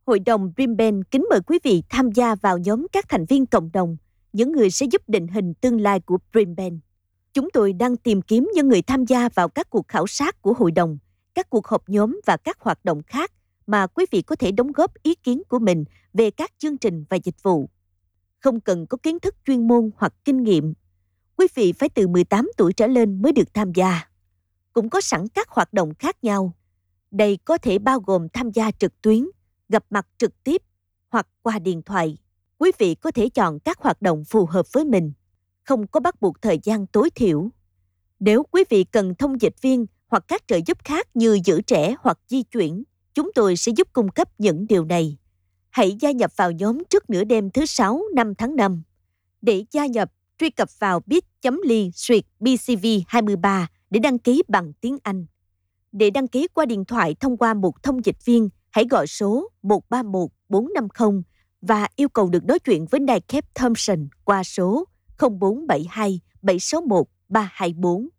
Hội đồng Brisbane kính mời quý vị tham gia vào nhóm các thành viên cộng đồng, những người sẽ giúp định hình tương lai của Brisbane. Chúng tôi đang tìm kiếm những người tham gia vào các cuộc khảo sát của hội đồng, các cuộc họp nhóm và các hoạt động khác mà quý vị có thể đóng góp ý kiến của mình về các chương trình và dịch vụ. Không cần có kiến thức chuyên môn hoặc kinh nghiệm. Quý vị phải từ 18 tuổi trở lên mới được tham gia. Cũng có sẵn các hoạt động khác nhau. Đây có thể bao gồm tham gia trực tuyến, gặp mặt trực tiếp hoặc qua điện thoại. Quý vị có thể chọn các hoạt động phù hợp với mình, không có bắt buộc thời gian tối thiểu. Nếu quý vị cần thông dịch viên hoặc các trợ giúp khác như giữ trẻ hoặc di chuyển, chúng tôi sẽ giúp cung cấp những điều này. Hãy gia nhập vào nhóm trước nửa đêm thứ 6 5 tháng 5. Để gia nhập, truy cập vào bit.ly/bcv23 để đăng ký bằng tiếng Anh. Để đăng ký qua điện thoại thông qua một thông dịch viên, hãy gọi số 131 450 và yêu cầu được nói chuyện với Đài Cape Thompson qua số 0472 761 324.